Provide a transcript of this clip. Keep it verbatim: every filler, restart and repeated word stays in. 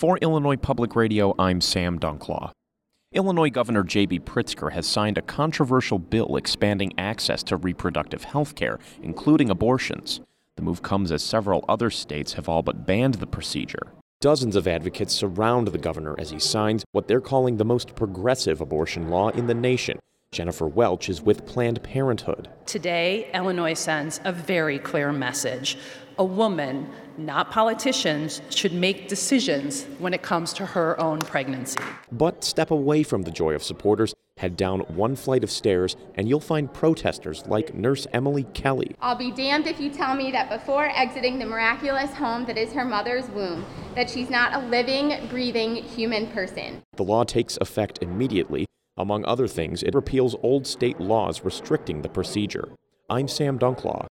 For Illinois Public Radio, I'm Sam Dunklaw. Illinois Governor J B Pritzker has signed a controversial bill expanding access to reproductive health care, including abortions. The move comes as several other states have all but banned the procedure. Dozens of advocates surround the governor as he signs what they're calling the most progressive abortion law in the nation. Jennifer Welch is with Planned Parenthood. Today, Illinois sends a very clear message. A woman, not politicians, should make decisions when it comes to her own pregnancy. But step away from the joy of supporters, head down one flight of stairs, and you'll find protesters like Nurse Emily Kelly. I'll be damned if you tell me that before exiting the miraculous home that is her mother's womb, that she's not a living, breathing human person. The law takes effect immediately. Among other things, it repeals old state laws restricting the procedure. I'm Sam Dunklaw.